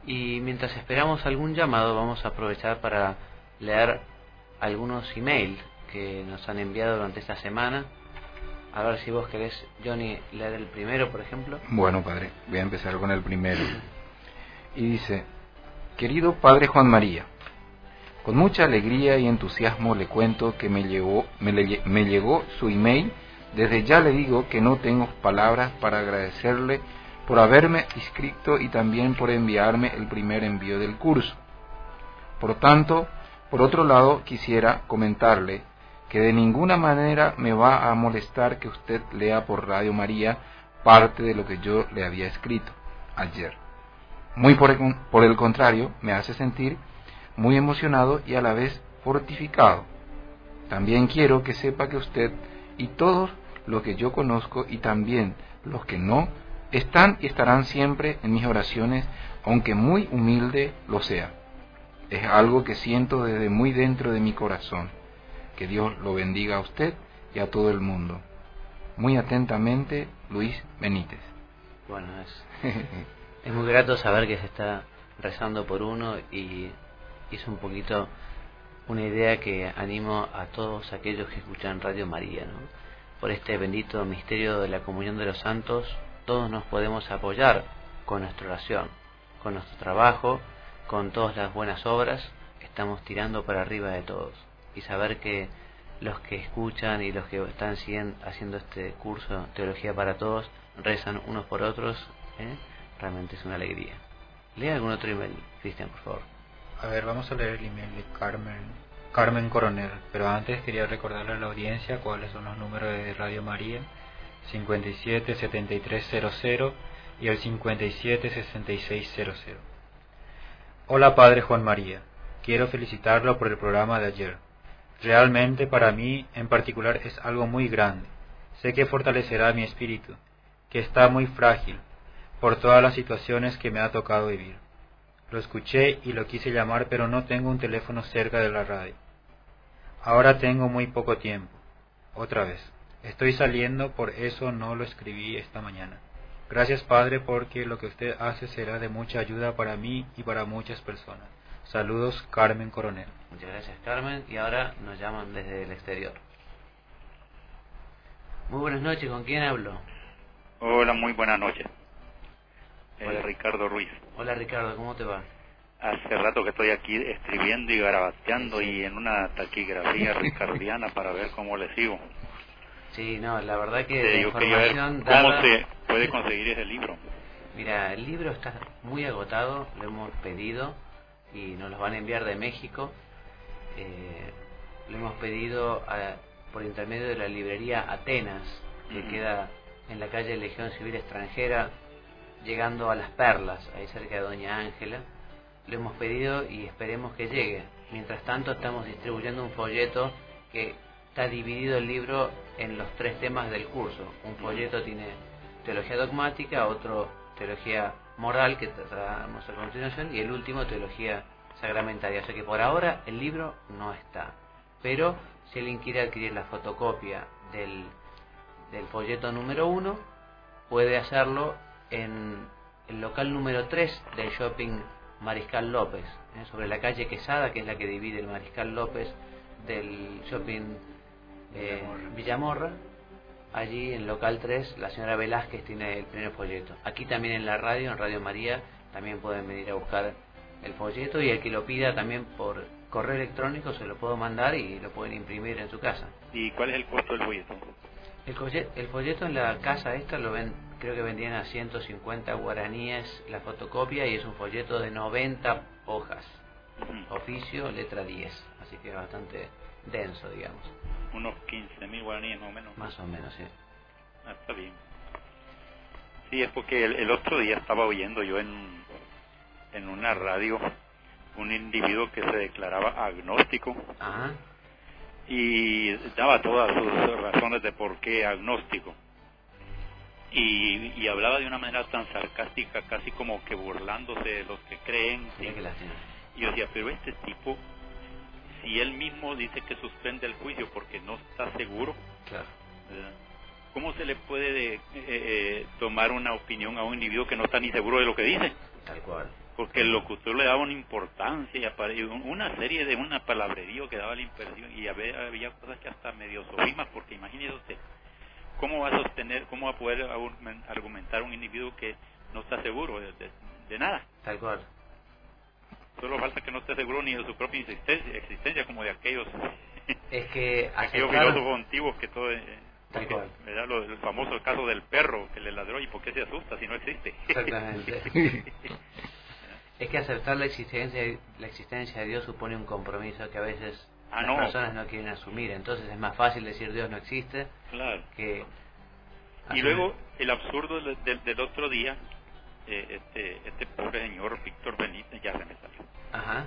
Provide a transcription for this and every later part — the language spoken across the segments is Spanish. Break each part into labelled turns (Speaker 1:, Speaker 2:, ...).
Speaker 1: Y mientras esperamos algún llamado, vamos a aprovechar para leer algunos emails que nos han enviado durante esta semana. A ver si vos querés, Johnny, leer el primero, por ejemplo.
Speaker 2: Bueno, padre, voy a empezar con el primero. Y dice: querido padre Juan María, con mucha alegría y entusiasmo le cuento que me llegó su email. Desde ya le digo que no tengo palabras para agradecerle por haberme inscrito y también por enviarme el primer envío del curso. Por tanto, por otro lado, quisiera comentarle que de ninguna manera me va a molestar que usted lea por Radio María parte de lo que yo le había escrito ayer. Muy por el contrario, me hace sentir muy emocionado y a la vez fortificado. También quiero que sepa que usted y todos los que yo conozco y también los que no, están y estarán siempre en mis oraciones, aunque muy humilde lo sea. Es algo que siento desde muy dentro de mi corazón. Que Dios lo bendiga a usted y a todo el mundo. Muy atentamente, Luis Benítez.
Speaker 1: Bueno, es muy grato saber que se está rezando por uno, y es un poquito una idea que animo a todos aquellos que escuchan Radio María, ¿no? Por este bendito misterio de la comunión de los santos, todos nos podemos apoyar con nuestra oración, con nuestro trabajo, con todas las buenas obras. Estamos tirando para arriba de todos, y saber que los que escuchan y los que están haciendo este curso Teología para Todos rezan unos por otros, realmente es una alegría. Lea algún otro email, Cristian, por favor.
Speaker 3: A ver, vamos a leer el email de Carmen Coronel, pero antes quería recordarle a la audiencia cuáles son los números de Radio María: 577300 y el 576600. Hola Padre Juan María, quiero felicitarlo por el programa de ayer. Realmente para mí en particular es algo muy grande. Sé que fortalecerá mi espíritu, que está muy frágil por todas las situaciones que me ha tocado vivir. Lo escuché y lo quise llamar, pero no tengo un teléfono cerca de la radio. Ahora tengo muy poco tiempo. Otra vez. Estoy saliendo, por eso no lo escribí esta mañana. Gracias, Padre, porque lo que usted hace será de mucha ayuda para mí y para muchas personas. Saludos, Carmen Coronel.
Speaker 1: Muchas gracias, Carmen. Y ahora nos llaman desde el exterior. Muy buenas noches, ¿con quién hablo?
Speaker 4: Hola, muy buenas noches.
Speaker 1: Hola.
Speaker 4: Ricardo Ruiz.
Speaker 1: Hola, Ricardo, ¿cómo te va?
Speaker 4: Hace rato que estoy aquí escribiendo y garabateando, sí, y en una taquigrafía ricardiana para ver cómo le sigo.
Speaker 1: Sí, no, la verdad que la
Speaker 4: yo
Speaker 1: información
Speaker 4: quería ver
Speaker 1: dada...
Speaker 4: ¿Cómo se puede conseguir ese libro?
Speaker 1: Mira, el libro está muy agotado, lo hemos pedido y nos lo van a enviar de México. Lo hemos pedido por intermedio de la librería Atenas, que queda en la calle Legión Civil Extranjera, llegando a Las Perlas, ahí cerca de Doña Ángela. Lo hemos pedido y esperemos que llegue. Mientras tanto estamos distribuyendo un folleto que está dividido el libro en los 3 temas del curso. Un folleto tiene teología dogmática, otro teología moral, que tratamos a continuación, y el último teología sacramentaria. O sea que por ahora el libro no está, pero si alguien quiere adquirir la fotocopia del folleto número 1, puede hacerlo en el local número 3 del shopping Mariscal López, sobre la calle Quesada, que es la que divide el Mariscal López del shopping Villamorra. Allí en local 3 la señora Velázquez tiene el primer folleto. Aquí también en la radio, en Radio María, también pueden venir a buscar el folleto, y el que lo pida también por correo electrónico se lo puedo mandar y lo pueden imprimir en su casa.
Speaker 4: ¿Y cuál es el costo del folleto?
Speaker 1: El folleto en la casa esta lo ven, creo que vendían a 150 guaraníes la fotocopia, y es un folleto de 90 hojas. Oficio, letra 10, así que es bastante denso, digamos.
Speaker 4: Unos 15.000 guaraníes más o menos.
Speaker 1: Más o menos, sí.
Speaker 4: Está bien. Sí, es porque el otro día estaba oyendo yo en una radio un individuo que se declaraba agnóstico.
Speaker 1: Ajá.
Speaker 4: Y daba todas sus razones de por qué agnóstico. Y hablaba de una manera tan sarcástica, casi como que burlándose de los que creen.
Speaker 1: Sí, que
Speaker 4: y yo decía, pero este tipo, si él mismo dice que suspende el juicio porque no está seguro,
Speaker 1: claro,
Speaker 4: ¿verdad? ¿Cómo se le puede tomar una opinión a un individuo que no está ni seguro de lo que dice?
Speaker 1: Tal cual.
Speaker 4: porque el locutor le daba una importancia y una serie de una palabrería que daba la impresión, y había cosas que hasta medio sofimas, porque imagínese usted, ¿cómo va a sostener, cómo va a poder argumentar un individuo que no está seguro de nada?
Speaker 1: Tal cual.
Speaker 4: Solo falta que no esté seguro ni de su propia existencia como de aquellos
Speaker 1: Es que
Speaker 4: aquellos filósofos antiguos que todo
Speaker 1: tal cual.
Speaker 4: el famoso caso del perro que le ladró, y por qué se asusta si no existe.
Speaker 1: Exactamente. Es que aceptar la existencia de Dios supone un compromiso que a veces las personas no quieren asumir. Entonces es más fácil decir Dios no existe.
Speaker 4: Claro.
Speaker 1: Que
Speaker 4: y luego el absurdo del otro día, este pobre señor Víctor Benítez, ya se me salió.
Speaker 1: Ajá.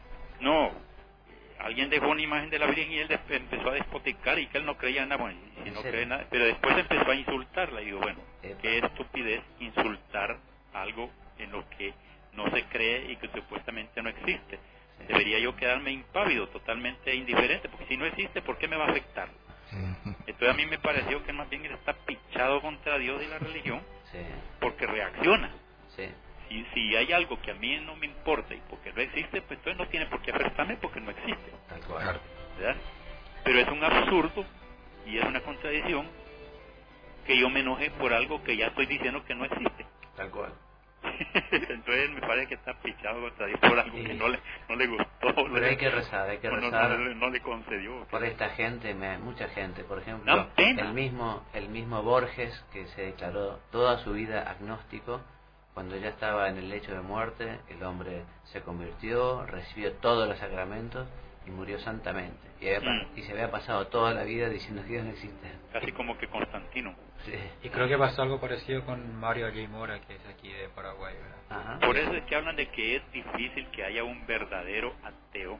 Speaker 4: Alguien dejó una imagen de la Virgen y él empezó a despoticar, y que él no creía nada, bueno, y no cree nada, pero después empezó a insultarla. Y digo, bueno, qué estupidez insultar algo en lo que no se cree y que supuestamente no existe. Sí. Debería yo quedarme impávido, totalmente indiferente, porque si no existe, ¿por qué me va a afectar? Entonces a mí me pareció que más bien él está pichado contra Dios y la religión,
Speaker 1: sí,
Speaker 4: porque reacciona.
Speaker 1: Sí.
Speaker 4: Si hay algo que a mí no me importa y porque no existe, pues entonces no tiene por qué afectarme, porque no existe.
Speaker 1: Tal cual.
Speaker 4: ¿Verdad? Pero es un absurdo y es una contradicción que yo me enoje por algo que ya estoy diciendo que no existe.
Speaker 1: Tal cual.
Speaker 4: Entonces me parece que está pichado contra Dios por algo que no le gustó.
Speaker 1: Pero hay que rezar,
Speaker 4: no le concedió.
Speaker 1: Por esta gente, mucha gente, por ejemplo, el mismo Borges, que se declaró toda su vida agnóstico. Cuando ya estaba en el lecho de muerte, el hombre se convirtió, recibió todos los sacramentos y murió santamente. Y se había pasado toda la vida diciendo que Dios no existe.
Speaker 4: Casi como que Constantino.
Speaker 1: Sí.
Speaker 3: Y creo que pasó algo parecido con Mario J. Mora, que es aquí de Paraguay, ¿verdad?
Speaker 1: Ajá.
Speaker 4: Por eso es que hablan de que es difícil que haya un verdadero ateo.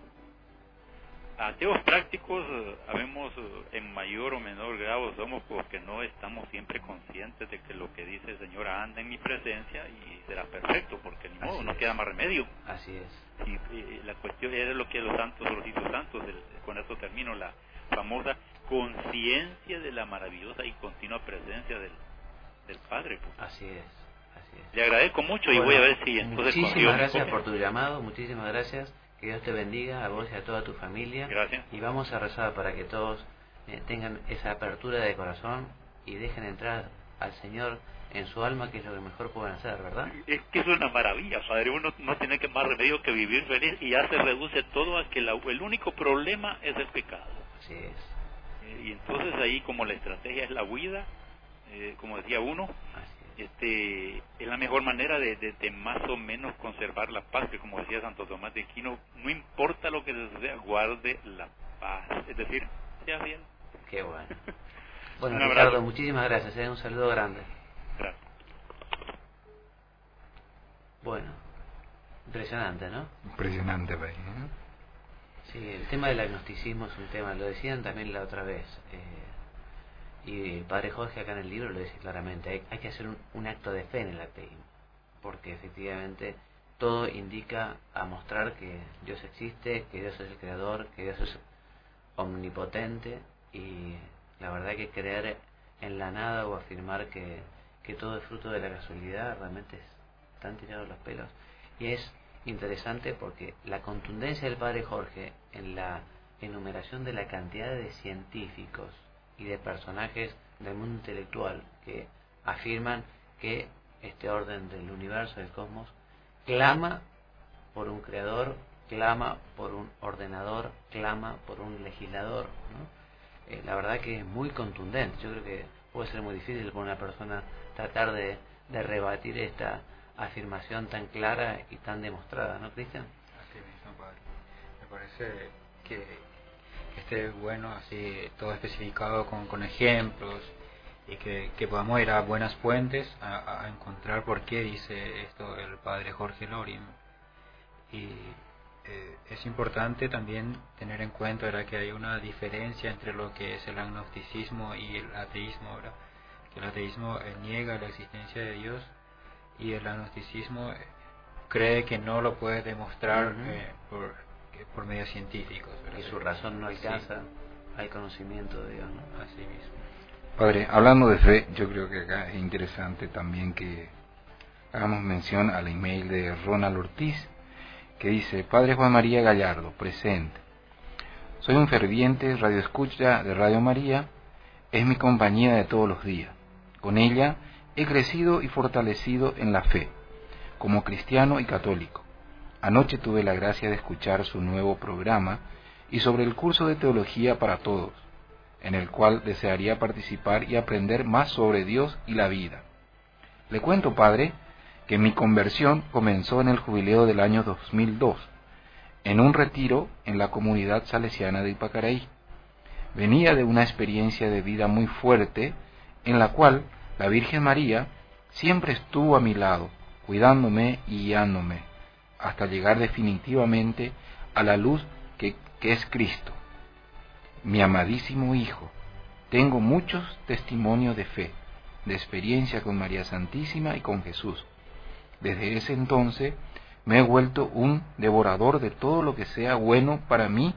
Speaker 4: Ateos prácticos habemos en mayor o menor grado, somos porque no estamos siempre conscientes de que lo que dice el Señor anda en mi presencia y será perfecto, porque ni modo, no queda más remedio.
Speaker 1: Así es.
Speaker 4: Y la cuestión es lo que los hijos santos, con esto termino, la famosa conciencia de la maravillosa y continua presencia del Padre.
Speaker 1: Así es.
Speaker 4: Le agradezco mucho y voy a ver si entonces
Speaker 1: muchísimas gracias por tu llamado, muchísimas gracias. Que Dios te bendiga a vos y a toda tu familia.
Speaker 4: Gracias.
Speaker 1: Y vamos a rezar para que todos tengan esa apertura de corazón y dejen entrar al Señor en su alma, que es lo que mejor pueden hacer, ¿verdad?
Speaker 4: Es que es una maravilla, Padre. Uno no tiene que más remedio que vivir feliz, y ya se reduce todo a que el único problema es el pecado.
Speaker 1: Así es.
Speaker 4: Y entonces ahí, como la estrategia es la huida, como decía uno, es la mejor manera de más o menos conservar la paz, que como decía Santo Tomás de Aquino, no importa lo que suceda, guarde la paz, es decir, sea bien.
Speaker 1: Qué bueno. Bueno, Ricardo, muchísimas gracias, un saludo grande.
Speaker 4: Gracias.
Speaker 1: Bueno, impresionante, ¿no?
Speaker 2: Impresionante, ¿eh?
Speaker 1: Sí, el tema del agnosticismo es un tema, lo decían también la otra vez, y el padre Jorge acá en el libro lo dice claramente, hay que hacer un acto de fe en el ateísmo, porque efectivamente todo indica a mostrar que Dios existe, que Dios es el creador, que Dios es omnipotente, y la verdad que creer en la nada o afirmar que todo es fruto de la casualidad realmente están tirados los pelos. Y es interesante porque la contundencia del padre Jorge en la enumeración de la cantidad de científicos y de personajes del mundo intelectual que afirman que este orden del universo, del cosmos, clama por un creador, clama por un ordenador, clama por un legislador, ¿no? La verdad que es muy contundente. Yo creo que puede ser muy difícil para una persona tratar de rebatir esta afirmación tan clara y tan demostrada, ¿no, Cristian?
Speaker 3: Así mismo, padre. Me parece que esté bueno, así todo especificado con ejemplos, y que podamos ir a buenas fuentes a encontrar por qué dice esto el padre Jorge Loring. Y es importante también tener en cuenta, ¿verdad?, que hay una diferencia entre lo que es el agnosticismo y el ateísmo, ¿verdad? Que el ateísmo niega la existencia de Dios, y el agnosticismo cree que no lo puede demostrar por medios científicos, ¿verdad?
Speaker 1: Y su razón no alcanza al conocimiento de Dios, ¿no?
Speaker 3: Así mismo.
Speaker 2: Padre, hablando de fe, yo creo que acá es interesante también que hagamos mención al email de Ronald Ortiz, que dice: Padre Juan María Gallardo, presente. Soy un ferviente radioescucha de Radio María, es mi compañía de todos los días. Con ella he crecido y fortalecido en la fe, como cristiano y católico. Anoche tuve la gracia de escuchar su nuevo programa y sobre el curso de Teología para Todos, en el cual desearía participar y aprender más sobre Dios y la vida. Le cuento, padre, que mi conversión comenzó en el jubileo del año 2002, en un retiro en la comunidad salesiana de Ipacaraí. Venía de una experiencia de vida muy fuerte, en la cual la Virgen María siempre estuvo a mi lado, cuidándome y guiándome, hasta llegar definitivamente a la luz que es Cristo, mi amadísimo Hijo. Tengo muchos testimonios de fe, de experiencia con María Santísima y con Jesús. Desde ese entonces me he vuelto un devorador de todo lo que sea bueno para mí,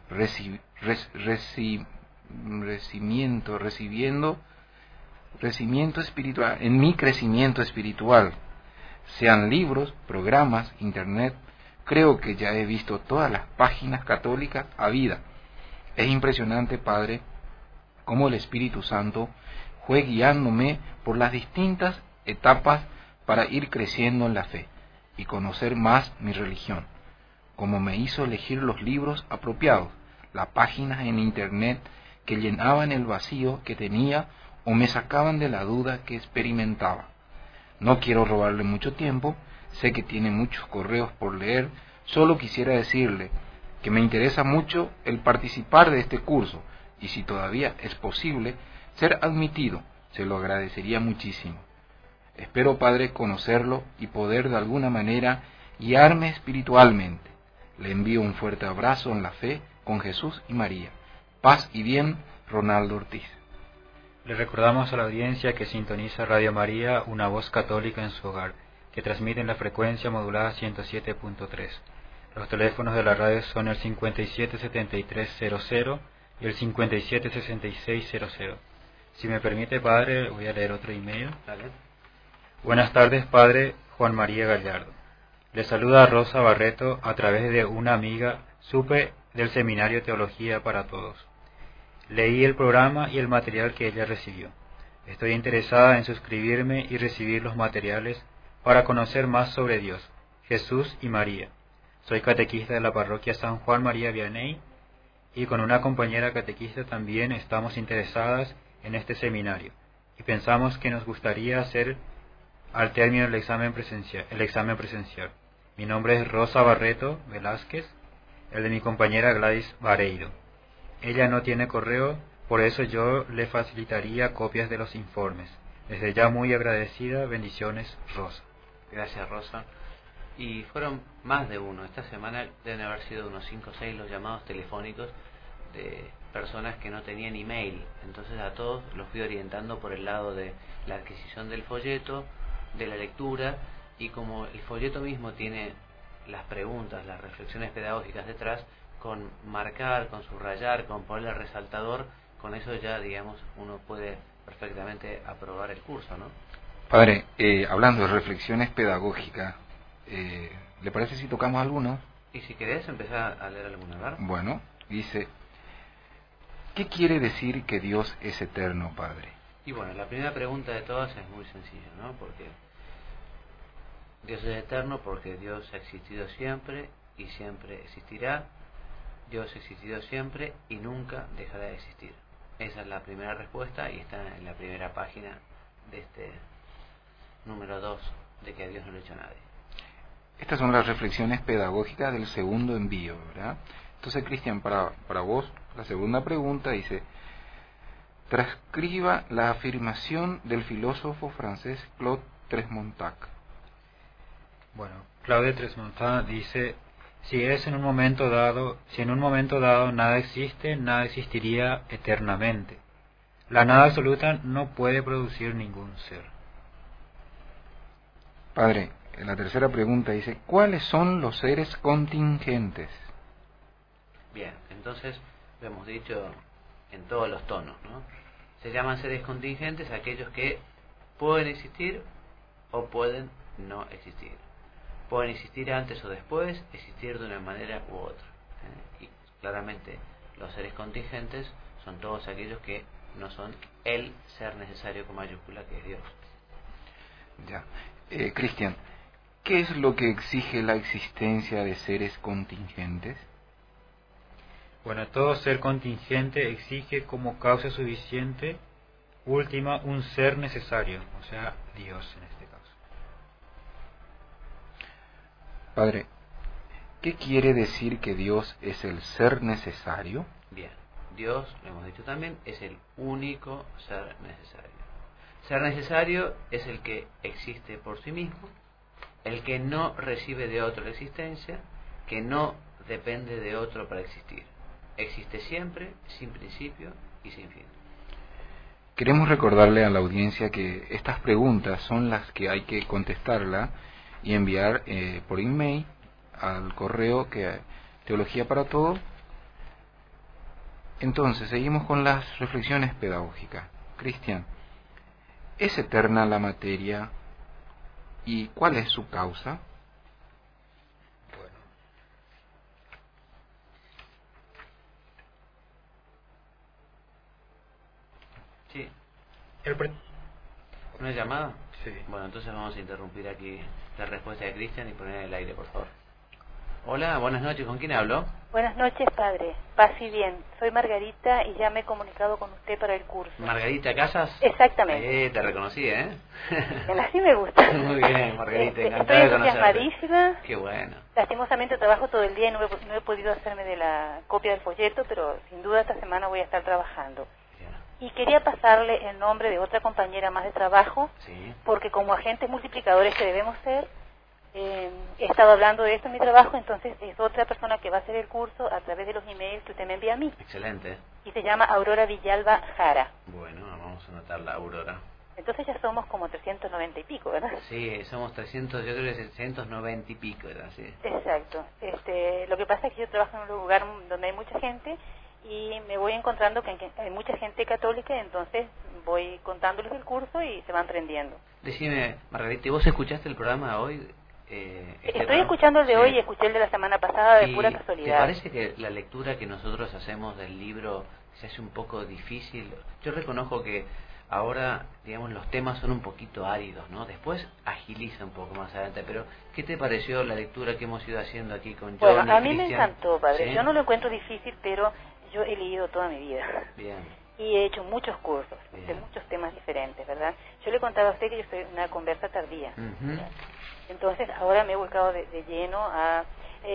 Speaker 2: crecimiento espiritual, en mi crecimiento espiritual, sean libros, programas, internet. Creo que ya he visto todas las páginas católicas habidas. Es impresionante, Padre, cómo el Espíritu Santo fue guiándome por las distintas etapas para ir creciendo en la fe y conocer más mi religión, como me hizo elegir los libros apropiados, las páginas en internet que llenaban el vacío que tenía o me sacaban de la duda que experimentaba. No quiero robarle mucho tiempo, sé que tiene muchos correos por leer, solo quisiera decirle que me interesa mucho el participar de este curso y si todavía es posible ser admitido, se lo agradecería muchísimo. Espero, Padre, conocerlo y poder de alguna manera guiarme espiritualmente. Le envío un fuerte abrazo en la fe con Jesús y María. Paz y bien, Ronaldo Ortiz.
Speaker 3: Le recordamos a la audiencia que sintoniza Radio María, una voz católica en su hogar, que transmite en la frecuencia modulada 107.3. Los teléfonos de la radio son el 577300 y el 576600. Si me permite, padre, voy a leer otro email.
Speaker 1: Dale.
Speaker 3: Buenas tardes, padre Juan María Gallardo. Le saluda Rosa Barreto a través de una amiga, supe del Seminario Teología para Todos. Leí el programa y el material que ella recibió. Estoy interesada en suscribirme y recibir los materiales para conocer más sobre Dios, Jesús y María. Soy catequista de la parroquia San Juan María Vianney y con una compañera catequista también estamos interesadas en este seminario y pensamos que nos gustaría hacer al término el examen presencial. Mi nombre es Rosa Barreto Velázquez, el de mi compañera Gladys Vareiro. Ella no tiene correo, por eso yo le facilitaría copias de los informes. Desde ya muy agradecida, bendiciones, Rosa.
Speaker 1: Gracias, Rosa. Y fueron más de uno. Esta semana deben haber sido unos 5 o 6 los llamados telefónicos de personas que no tenían email. Entonces a todos los fui orientando por el lado de la adquisición del folleto, de la lectura, y como el folleto mismo tiene las preguntas, las reflexiones pedagógicas detrás, con marcar, con subrayar, con ponerle resaltador, con eso ya, digamos, uno puede perfectamente aprobar el curso, ¿no?
Speaker 2: Padre, hablando de reflexiones pedagógicas, ¿le parece si tocamos alguno?
Speaker 1: Y si querés empezar a leer alguna, ¿verdad?
Speaker 2: Bueno, dice: ¿qué quiere decir que Dios es eterno, Padre?
Speaker 1: Y bueno, la primera pregunta de todas es muy sencilla, ¿no? Porque Dios es eterno porque Dios ha existido siempre y siempre existirá. Dios ha existido siempre y nunca dejará de existir. Esa es la primera respuesta y está en la primera página de este número 2 de que a Dios no le ha hecho a nadie.
Speaker 2: Estas son las reflexiones pedagógicas del segundo envío, ¿verdad? Entonces, Cristian, para vos, la segunda pregunta dice: transcriba la afirmación del filósofo francés Claude Tresmontac.
Speaker 3: Bueno, Claude Tresmontac dice: si en un momento dado nada existe, nada existiría eternamente. La nada absoluta no puede producir ningún ser.
Speaker 2: Padre, la tercera pregunta dice: ¿cuáles son los seres contingentes?
Speaker 1: Bien, entonces lo hemos dicho en todos los tonos, ¿no? Se llaman seres contingentes aquellos que pueden existir o pueden no existir. Pueden existir antes o después, existir de una manera u otra. Y claramente los seres contingentes son todos aquellos que no son el ser necesario con mayúscula, que es Dios.
Speaker 2: Ya. Cristian, ¿qué es lo que exige la existencia de seres contingentes?
Speaker 3: Bueno, todo ser contingente exige como causa suficiente última un ser necesario, o sea, Dios en este caso.
Speaker 2: Padre, ¿qué quiere decir que Dios es el ser necesario?
Speaker 1: Bien, Dios, lo hemos dicho también, es el único ser necesario. Ser necesario es el que existe por sí mismo, el que no recibe de otro la existencia, que no depende de otro para existir. Existe siempre, sin principio y sin fin.
Speaker 2: Queremos recordarle a la audiencia que estas preguntas son las que hay que contestarla y enviar por email al correo que Teología para Todo. Entonces, seguimos con las reflexiones pedagógicas. Cristian, ¿es eterna la materia y cuál es su causa?
Speaker 3: Bueno.
Speaker 1: Sí. ¿Una llamada?
Speaker 3: Sí.
Speaker 1: Bueno, entonces vamos a interrumpir aquí la respuesta de Cristian y poner en el aire, por favor. Hola, buenas noches. ¿Con quién hablo?
Speaker 5: Buenas noches, padre. Paz y bien. Soy Margarita y ya me he comunicado con usted para el curso.
Speaker 1: ¿Margarita Casas?
Speaker 5: Exactamente.
Speaker 1: Te reconocí, ¿eh?
Speaker 5: Así me gusta.
Speaker 1: Muy bien, Margarita.
Speaker 5: Estoy
Speaker 1: Encantada de conocerte.
Speaker 5: entusiasmadísima.
Speaker 1: Qué bueno.
Speaker 5: Lastimosamente trabajo todo el día y no he podido hacerme de la copia del folleto, pero sin duda esta semana voy a estar trabajando. Y quería pasarle el nombre de otra compañera más de trabajo,
Speaker 1: Sí.
Speaker 5: porque como agentes multiplicadores que debemos ser, he estado hablando de esto en mi trabajo, entonces es otra persona que va a hacer el curso a través de los emails que usted me envía a mí.
Speaker 1: Excelente.
Speaker 5: Y se llama Aurora Villalba Jara.
Speaker 1: Bueno, vamos a anotarla, Aurora.
Speaker 5: Entonces ya somos como 390 y pico, ¿verdad?
Speaker 1: Sí, somos 300, yo creo que 690 y pico, ¿verdad? Sí.
Speaker 5: Exacto. Lo que pasa es que yo trabajo en un lugar donde hay mucha gente y me voy encontrando que hay mucha gente católica, entonces voy contándoles el curso y se van prendiendo.
Speaker 1: Decime, Margarita, ¿vos escuchaste el programa hoy?
Speaker 5: Estoy escuchando el de hoy y escuché el de la semana pasada de pura
Speaker 1: ¿Te
Speaker 5: casualidad.
Speaker 1: parece que la lectura que nosotros hacemos del libro se hace un poco difícil? Yo reconozco que ahora, digamos, los temas son un poquito áridos, ¿no? Después agiliza un poco más adelante, pero ¿qué te pareció la lectura que hemos ido haciendo aquí con John?
Speaker 5: Bueno, a mí me
Speaker 1: Cristian?
Speaker 5: encantó, padre.
Speaker 1: ¿Sí?
Speaker 5: Yo no lo encuentro difícil, pero yo he leído toda mi vida.
Speaker 1: Bien.
Speaker 5: Y he hecho muchos cursos
Speaker 1: Bien.
Speaker 5: de muchos temas diferentes, ¿verdad? Yo le contaba a usted que yo soy una conversa tardía.
Speaker 1: Ujú.
Speaker 5: Entonces ahora me he volcado de lleno a...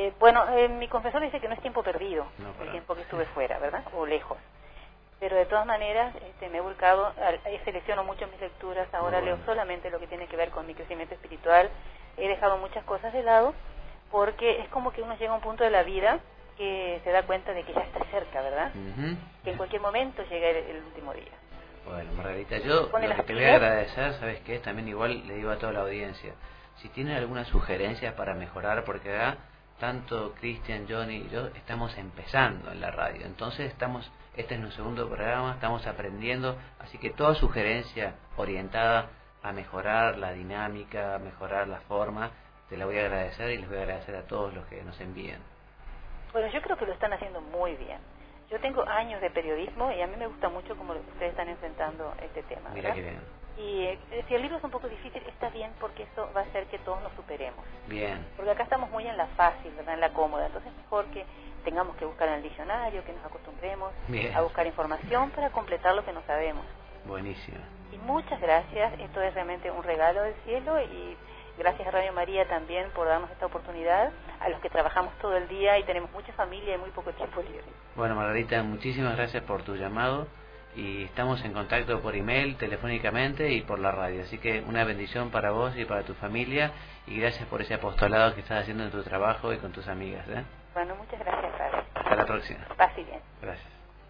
Speaker 5: mi confesor dice que no es tiempo perdido,
Speaker 1: No,
Speaker 5: el
Speaker 1: para.
Speaker 5: tiempo que estuve fuera, ¿verdad? O lejos. Pero de todas maneras me he volcado, selecciono mucho mis lecturas, ahora
Speaker 1: Bueno.
Speaker 5: leo solamente lo que tiene que ver con mi crecimiento espiritual. He dejado muchas cosas de lado porque es como que uno llega a un punto de la vida que se da cuenta de que ya está cerca, ¿verdad?
Speaker 1: Ujú.
Speaker 5: Que en cualquier momento llega el último día.
Speaker 1: Bueno, Margarita, yo
Speaker 5: Pone
Speaker 1: lo que
Speaker 5: las
Speaker 1: te voy a
Speaker 5: pilas.
Speaker 1: agradecer, ¿sabes qué? También igual le digo a toda la audiencia, si tienen alguna sugerencia para mejorar, porque acá tanto Cristian, Johnny y yo estamos empezando en la radio, entonces este es nuestro segundo programa, estamos aprendiendo, así que toda sugerencia orientada a mejorar la dinámica, mejorar la forma, te la voy a agradecer y les voy a agradecer a todos los que nos envíen.
Speaker 5: Bueno, yo creo que lo están haciendo muy bien. Yo tengo años de periodismo y a mí me gusta mucho cómo ustedes están enfrentando este tema,
Speaker 1: Mira
Speaker 5: ¿verdad?
Speaker 1: qué bien.
Speaker 5: Y si el libro es un poco difícil, está bien porque eso va a hacer que todos nos superemos.
Speaker 1: Bien.
Speaker 5: Porque acá estamos muy en la fácil, ¿verdad? En la cómoda. Entonces es mejor que tengamos que buscar en el diccionario, que nos acostumbremos
Speaker 1: Bien.
Speaker 5: a buscar información para completar lo que no sabemos.
Speaker 1: Buenísimo.
Speaker 5: Y muchas gracias. Esto es realmente un regalo del cielo y gracias a Radio María también por darnos esta oportunidad, a los que trabajamos todo el día y tenemos mucha familia y muy poco tiempo libre.
Speaker 1: Bueno, Margarita, muchísimas gracias por tu llamado y estamos en contacto por email, telefónicamente y por la radio. Así que una bendición para vos y para tu familia y gracias por ese apostolado que estás haciendo en tu trabajo y con tus amigas.
Speaker 5: Bueno, muchas gracias, padre.
Speaker 1: Hasta la próxima.
Speaker 5: Paz y bien.
Speaker 1: Gracias.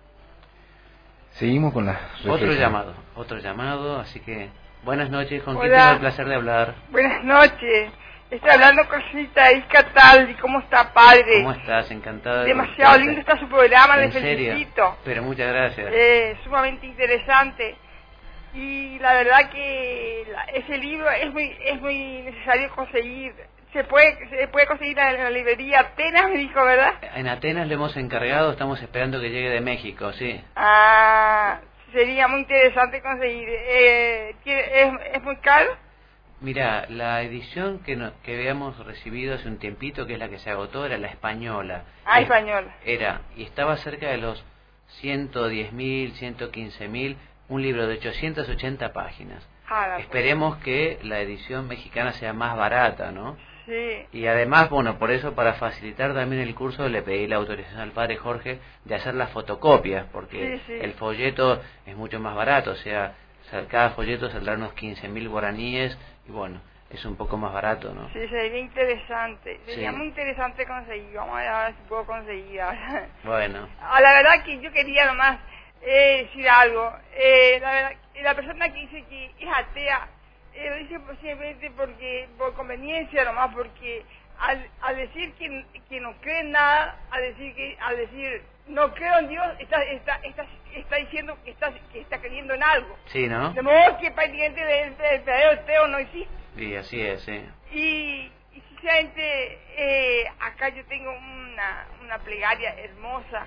Speaker 2: Seguimos con las
Speaker 1: Otro llamado, así que buenas noches, ¿con
Speaker 6: Hola.
Speaker 1: quién tengo el placer de hablar?
Speaker 6: Buenas noches. Estoy hablando con señorita Isca Taldi. ¿Cómo está, padre?
Speaker 1: ¿Cómo estás? Encantada de
Speaker 6: Demasiado
Speaker 1: conocerte.
Speaker 6: lindo está su programa, le
Speaker 1: ¿En serio?
Speaker 6: felicito.
Speaker 1: Pero muchas gracias.
Speaker 6: Sumamente interesante. y la verdad que ese libro es muy necesario conseguir. Se puede conseguir en la librería Atenas, me dijo, ¿verdad?
Speaker 1: En Atenas lo hemos encargado, estamos esperando que llegue de México, sí.
Speaker 6: Ah, sería muy interesante conseguir. ¿Es muy caro?
Speaker 1: Mira, la edición que habíamos recibido hace un tiempito, que es la que se agotó, era la española.
Speaker 6: Ah, española.
Speaker 1: Y estaba cerca de los 110.000, 115.000, un libro de 880 páginas. Esperemos que la edición mexicana sea más barata, ¿no?
Speaker 6: Sí.
Speaker 1: Y además, bueno, por eso, para facilitar también el curso, le pedí la autorización al padre Jorge de hacer las fotocopias, porque
Speaker 6: sí.
Speaker 1: el folleto es mucho más barato, o sea, cada folleto saldrá unos 15.000 guaraníes, y bueno, es un poco más barato, ¿no?
Speaker 6: Sí, sería interesante. Sería
Speaker 1: Sí.
Speaker 6: muy interesante conseguir. Vamos a ver si puedo conseguir.
Speaker 1: Bueno.
Speaker 6: La verdad que yo quería nomás decir algo. La verdad, la persona que dice que es atea, lo dice posiblemente por conveniencia nomás, porque al decir que no cree en nada, al decir no creo en Dios, está diciendo que está creyendo en algo.
Speaker 1: Sí, ¿no?
Speaker 6: De modo que prácticamente el verdadero ateo no existe.
Speaker 1: Sí, así es, sí.
Speaker 6: Y sinceramente, acá yo tengo una plegaria hermosa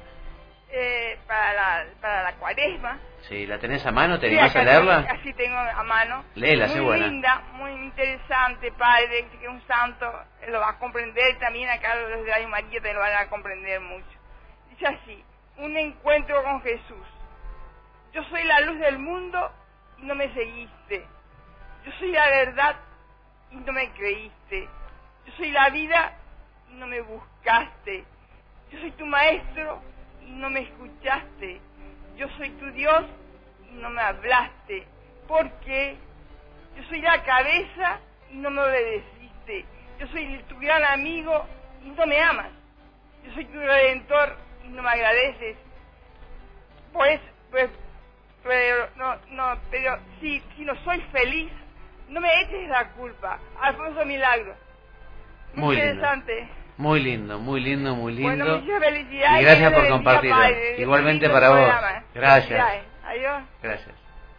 Speaker 6: para la Cuaresma.
Speaker 1: Sí, ¿la tenés a mano? ¿Te
Speaker 6: Sí,
Speaker 1: animás a leerla?
Speaker 6: Así tengo a mano.
Speaker 1: Léela,
Speaker 6: muy
Speaker 1: sí, buena.
Speaker 6: Linda, muy interesante, padre, que un santo lo va a comprender. También acá los de Radio María te lo van a comprender mucho. Dice así: un encuentro con Jesús. Yo soy la luz del mundo y no me seguiste. Yo soy la verdad y no me creíste. Yo soy la vida y no me buscaste. Yo soy tu maestro y no me escuchaste. Yo soy tu Dios y no me hablaste. Porque yo soy la cabeza y no me obedeciste. Yo soy tu gran amigo y no me amas. Yo soy tu redentor y no me agradeces. Pero si no soy feliz, no me eches la culpa. Alfonso Milagro.
Speaker 1: Muy
Speaker 6: interesante.
Speaker 1: Lindo. Muy lindo, muy lindo, muy lindo.
Speaker 6: Bueno, muchas felicidades.
Speaker 1: Y gracias por compartirlo. Igualmente para vos. Gracias.
Speaker 6: Adiós.
Speaker 1: Gracias.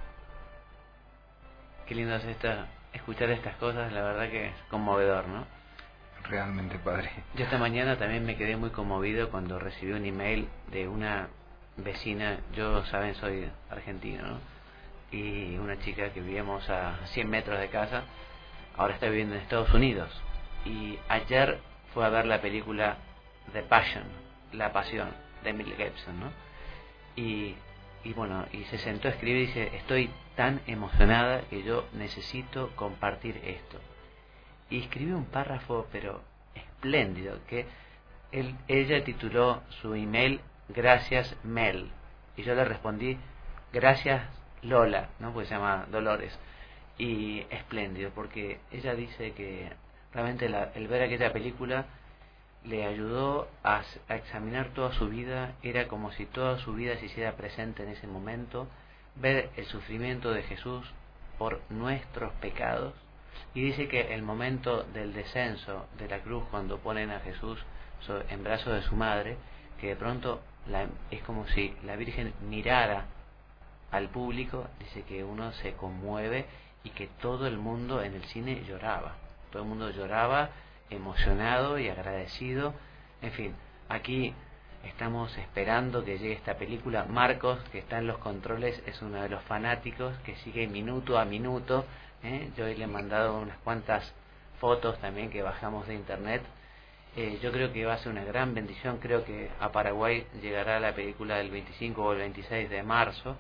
Speaker 1: Qué lindo es escuchar estas cosas, la verdad que es conmovedor, ¿no?
Speaker 2: Realmente, padre.
Speaker 1: Yo esta mañana también me quedé muy conmovido cuando recibí un email de una vecina. Yo, saben, soy argentino, ¿no? Y una chica que vivíamos a 100 metros de casa, ahora está viviendo en Estados Unidos. Y ayer fue a ver la película The Passion, La Pasión, de Mel Gibson, ¿no? Y bueno, y se sentó a escribir y dice: estoy tan emocionada que yo necesito compartir esto. Y escribió un párrafo, pero espléndido, que ella tituló su email Gracias Mel, y yo le respondí Gracias Lola, ¿no? Porque se llama Dolores. Y espléndido, porque ella dice que realmente el ver aquella película le ayudó a examinar toda su vida. Era como si toda su vida se hiciera presente en ese momento, ver el sufrimiento de Jesús por nuestros pecados. Y dice que el momento del descenso de la cruz, cuando ponen a Jesús en brazos de su madre, que de pronto es como si la Virgen mirara al público. Dice que uno se conmueve y que todo el mundo en el cine lloraba. Todo el mundo lloraba, emocionado y agradecido. En fin, aquí estamos esperando que llegue esta película. Marcos, que está en los controles, es uno de los fanáticos que sigue minuto a minuto. Yo hoy le he mandado unas cuantas fotos también que bajamos de internet. Yo creo que va a ser una gran bendición. Creo que a Paraguay llegará la película el 25 o el 26 de marzo.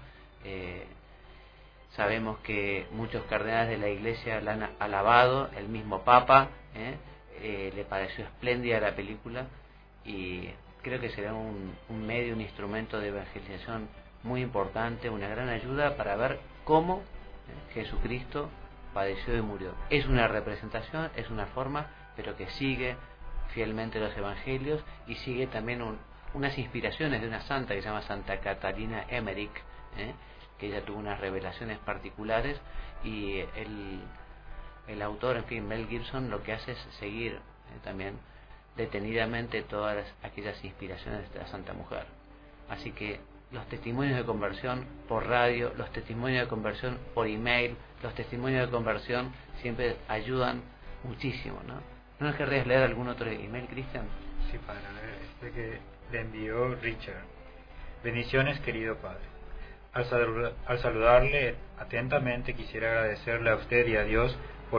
Speaker 1: Sabemos que muchos cardenales de la Iglesia la han alabado, el mismo Papa le pareció espléndida la película, y creo que será un medio, un instrumento de evangelización muy importante, una gran ayuda para ver cómo Jesucristo padeció y murió. Es una representación, es una forma, pero que sigue fielmente los evangelios, y sigue también unas inspiraciones de una santa que se llama Santa Catalina Emmerich, que ella tuvo unas revelaciones particulares, y el autor, en fin, Mel Gibson, lo que hace es seguir también detenidamente todas aquellas inspiraciones de la Santa Mujer. Así que los testimonios de conversión por radio, los testimonios de conversión por email, los testimonios de conversión siempre ayudan muchísimo, ¿no? ¿No nos querrías leer algún otro email, Cristian?
Speaker 3: Sí, padre, que le envió Richard. Bendiciones, querido padre. Al saludarle atentamente quisiera agradecerle a usted y a Dios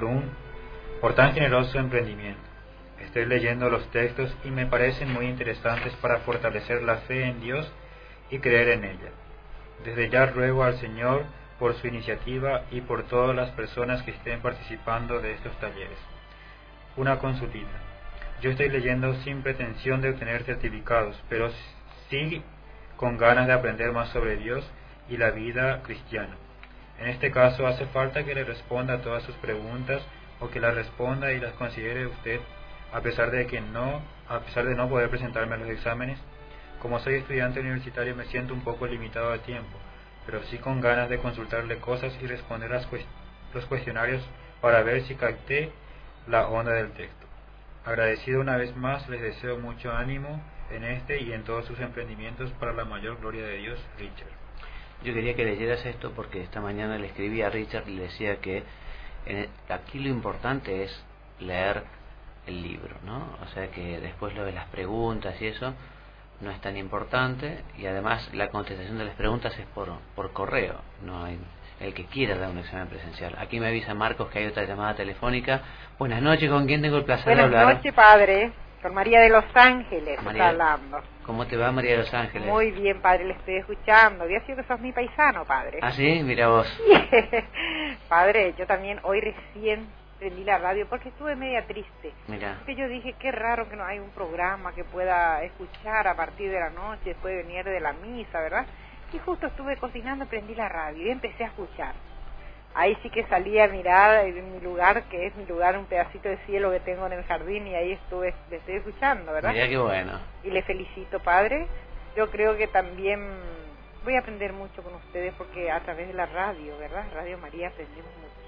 Speaker 3: por tan generoso emprendimiento. Estoy leyendo los textos y me parecen muy interesantes para fortalecer la fe en Dios y creer en ella. Desde ya ruego al Señor por su iniciativa y por todas las personas que estén participando de estos talleres. Una consultita. Yo estoy leyendo sin pretensión de obtener certificados, pero sí con ganas de aprender más sobre Dios y la vida cristiana. En este caso hace falta que le responda a todas sus preguntas o que las responda y las considere usted a pesar de no poder presentarme a los exámenes. Como soy estudiante universitario me siento un poco limitado de tiempo, pero sí con ganas de consultarle cosas y responder los cuestionarios para ver si capté la onda del texto. Agradecido una vez más, les deseo mucho ánimo en este y en todos sus emprendimientos para la mayor gloria de Dios, Richard.
Speaker 1: Yo quería que leyeras esto porque esta mañana le escribí a Richard y le decía que aquí lo importante es leer el libro, ¿no? O sea que después lo de las preguntas y eso no es tan importante, y además la contestación de las preguntas es por correo, no hay el que quiera dar un examen presencial. Aquí me avisa Marcos que hay otra llamada telefónica. Buenas noches, ¿con quién tengo el placer de hablar?
Speaker 7: Buenas noches, padre. Con María de Los Ángeles
Speaker 1: María,
Speaker 7: está hablando.
Speaker 1: ¿Cómo te va, María de Los Ángeles?
Speaker 7: Muy bien, padre, le estoy escuchando. Había sido que sos mi paisano, padre.
Speaker 1: Ah, sí, mira vos.
Speaker 7: Padre, yo también hoy recién prendí la radio porque estuve media triste.
Speaker 1: Mira.
Speaker 7: Porque yo dije, qué raro que no hay un programa que pueda escuchar a partir de la noche, después de venir de la misa, ¿verdad? Y justo estuve cocinando, prendí la radio y empecé a escuchar. Ahí sí que salí a mirar en mi lugar, que es mi lugar, un pedacito de cielo que tengo en el jardín, y ahí le estoy escuchando, ¿verdad?
Speaker 1: Mira qué bueno.
Speaker 7: Y le felicito, padre. Yo creo que también voy a aprender mucho con ustedes porque a través de la radio, ¿verdad? Radio María aprendemos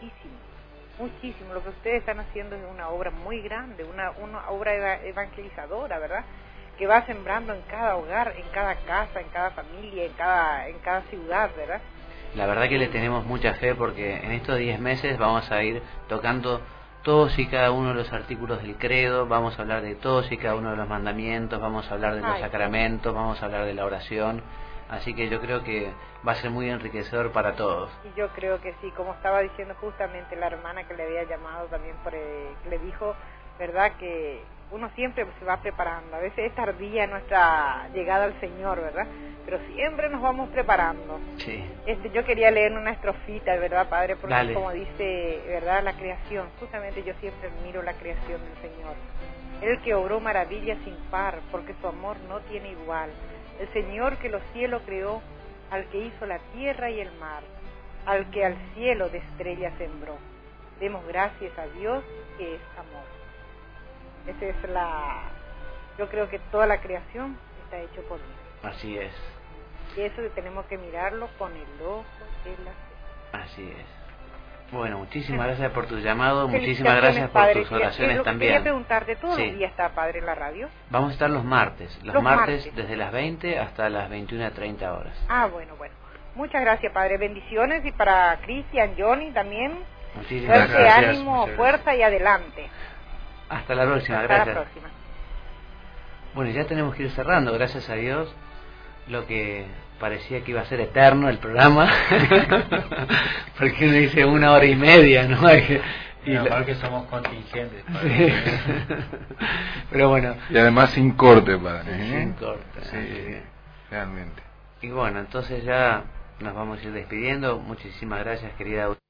Speaker 7: muchísimo. Lo que ustedes están haciendo es una obra muy grande, una obra evangelizadora, ¿verdad? Que va sembrando en cada hogar, en cada casa, en cada familia, en cada ciudad, ¿verdad?
Speaker 1: La verdad que le tenemos mucha fe porque en estos 10 meses vamos a ir tocando todos y cada uno de los artículos del credo, vamos a hablar de todos y cada uno de los mandamientos, vamos a hablar de los sacramentos, vamos a hablar de la oración, así que yo creo que va a ser muy enriquecedor para todos.
Speaker 7: Y yo creo que sí, como estaba diciendo justamente la hermana que le había llamado también, le dijo, ¿verdad?, que uno siempre se va preparando. A veces es tardía nuestra llegada al Señor, ¿verdad? Pero siempre nos vamos preparando.
Speaker 1: Sí.
Speaker 7: Yo quería leer una estrofita, ¿verdad, Padre? Porque
Speaker 1: Dale.
Speaker 7: Como dice, ¿verdad?, la creación. Justamente yo siempre admiro la creación del Señor. El que obró maravillas sin par, porque su amor no tiene igual. El Señor que los cielos creó, al que hizo la tierra y el mar, al que al cielo de estrellas sembró. Demos gracias a Dios que es amor. Esa es yo creo que toda la creación está hecho por Dios.
Speaker 1: Así es.
Speaker 7: Y eso tenemos que mirarlo con el ojo de la fe.
Speaker 1: Así es. Bueno, muchísimas gracias por tu llamado, muchísimas
Speaker 7: Felicitaciones,
Speaker 1: gracias por
Speaker 7: padre.
Speaker 1: tus oraciones también.
Speaker 7: Quería preguntarte, ¿todos
Speaker 1: Sí.
Speaker 7: los días está, Padre, en la radio?
Speaker 1: Vamos a estar los martes
Speaker 7: Los martes.
Speaker 1: desde las 20 hasta las 21:30 horas.
Speaker 7: Ah, bueno. Muchas gracias, Padre. Bendiciones, y para Cristian, Johnny también.
Speaker 1: Muchísimas
Speaker 7: Suerte,
Speaker 1: gracias.
Speaker 7: ánimo, fuerza y adelante.
Speaker 1: Hasta la próxima,
Speaker 7: Hasta
Speaker 1: gracias.
Speaker 7: la próxima.
Speaker 1: Bueno, ya tenemos que ir cerrando, gracias a Dios. Lo que parecía que iba a ser eterno el programa, porque uno dice 1 hora y media, ¿no?
Speaker 3: Mal que somos contingentes,
Speaker 1: Sí. Pero bueno.
Speaker 2: Y además sin corte, padre.
Speaker 1: Sin corte.
Speaker 2: Sí, realmente.
Speaker 1: Y bueno, entonces ya nos vamos a ir despidiendo. Muchísimas gracias, querida audiencia.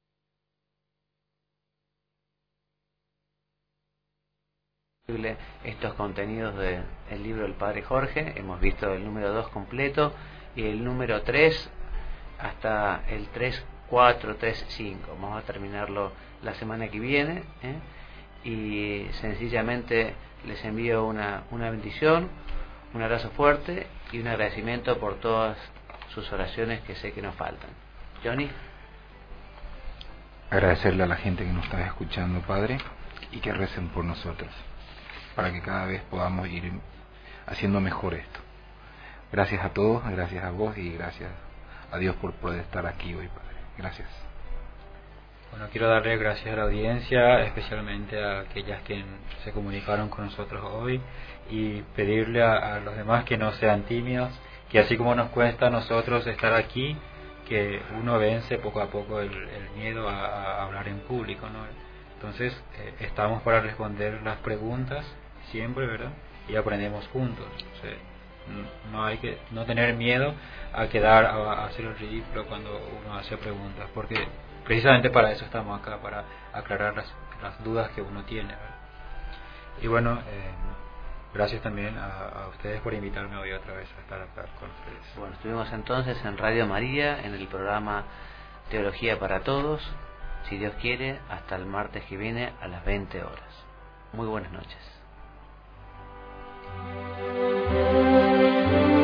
Speaker 1: Estos contenidos del libro del Padre Jorge. Hemos visto el número 2 completo y el número 3 hasta el 3, 4, 3, 5. Vamos a terminarlo la semana que viene, y sencillamente les envío una bendición, un abrazo fuerte y un agradecimiento por todas sus oraciones que sé que nos faltan. Johnny.
Speaker 2: Agradecerle a la gente que nos está escuchando, Padre, y que recen por nosotros, para que cada vez podamos ir haciendo mejor esto. Gracias a todos, gracias a vos y gracias a Dios por poder estar aquí hoy, Padre. Gracias.
Speaker 3: Bueno, quiero darle gracias a la audiencia, especialmente a aquellas que se comunicaron con nosotros hoy, y pedirle a los demás que no sean tímidos, que así como nos cuesta a nosotros estar aquí, que uno vence poco a poco el miedo a hablar en público, ¿no? Entonces, estamos para responder las preguntas siempre, ¿verdad? Y aprendemos juntos. O sea, no hay que no tener miedo a quedar a hacer el ridículo cuando uno hace preguntas, porque precisamente para eso estamos acá, para aclarar las dudas que uno tiene, ¿verdad? Y bueno, gracias también a ustedes por invitarme hoy otra vez a estar acá con ustedes.
Speaker 1: Bueno, estuvimos entonces en Radio María, en el programa Teología para Todos, si Dios quiere, hasta el martes que viene a las 20 horas. Muy buenas noches.